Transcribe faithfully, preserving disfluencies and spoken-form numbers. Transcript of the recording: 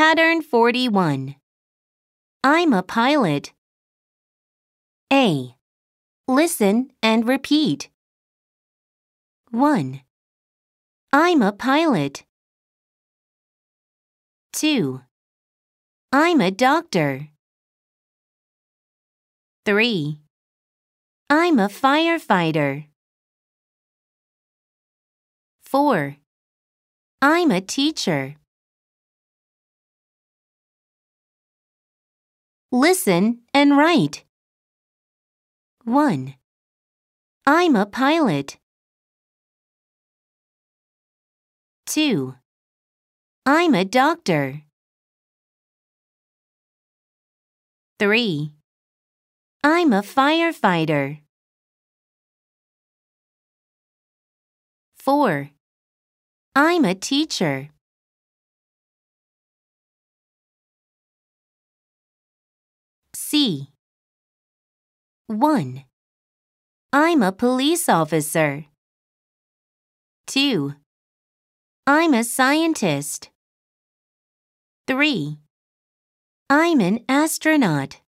Pattern forty-one. I'm a pilot. A. Listen and repeat. one. I'm a pilot. two. I'm a doctor. three. I'm a firefighter. four. I'm a teacher. Listen and write. one. I'm a pilot. two. I'm a doctor. three. I'm a firefighter. four. I'm a teacher. C. one. I'm a police officer. two. I'm a scientist. three. I'm an astronaut.